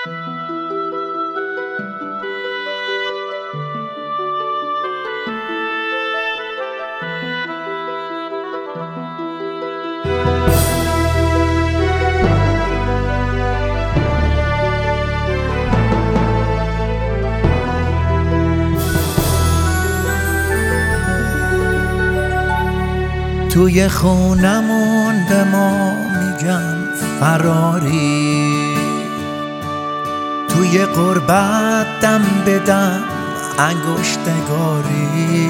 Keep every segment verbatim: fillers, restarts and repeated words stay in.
توی خونمون به ما میگن فراری، توی غربت دم به دم انگشتگاری،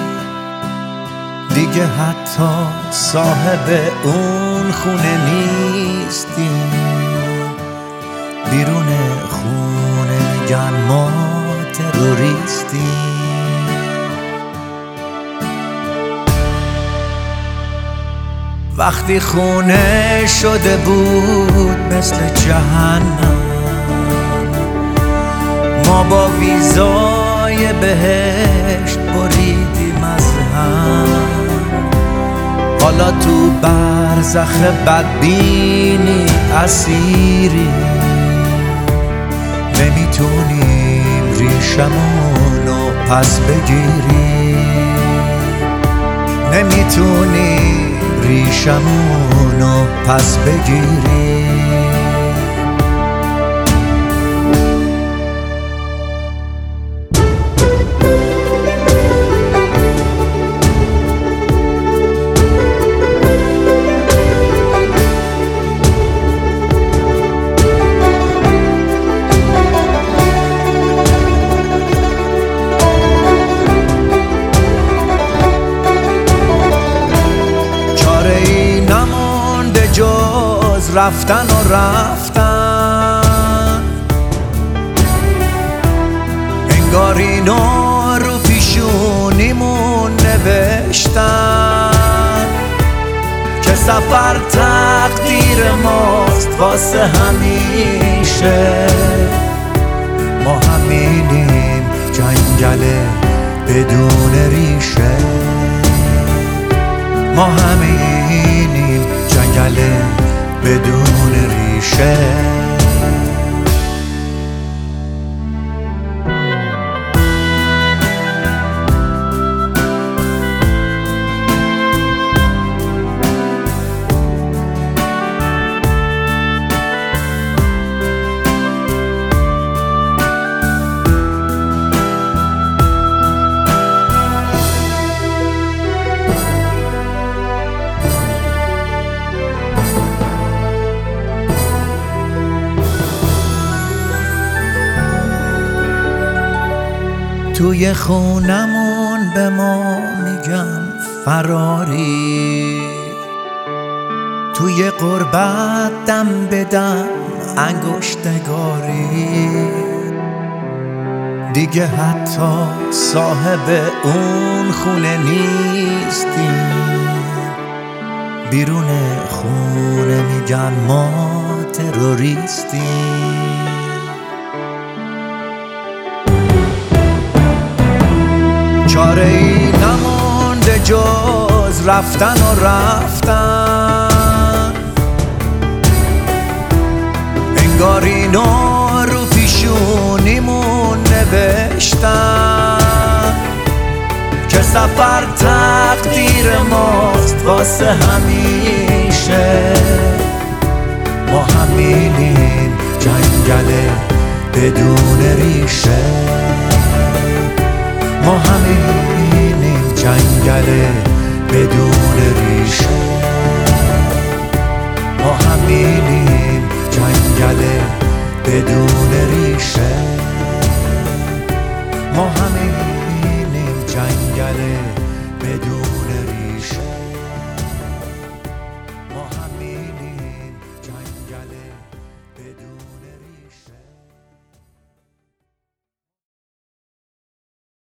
دیگه حتی صاحب اون خونه نیستیم، بیرون خونه میگن ما تروریستیم. وقتی خونه شده بود مثل جهنم، ما با ویزای بهشت بریدیم از هم، حالا تو برزخ بدبینی اسیری، نمیتونیم ریشمونو پس بگیریم، نمیتونیم ریشمونو پس بگیریم. جز رفتن و رفتن، انگار اینو رو پیشونیمون نوشتن که سفر تقدیر ماست واسه همیشه، ما همینیم جنگل بدون ریشه، ما همینیم جنگل بدون ریشه. توی خونمون به ما میگن فراری، توی غربت دم به دم انگشتگاری، دیگه حتی صاحب اون خونه نیستیم، بیرون خونه میگن ما تروریستیم. چاره ای نمونده جز رفتن و رفتن، انگار اینو رو پیشونیمون نوشتن که سفر تقدیر ماست واسه همیشه، ما همینیم جنگل بدون ریشه، ما همینیم جنگل بدون ریشه، ما همینیم جنگل بدون ریشه.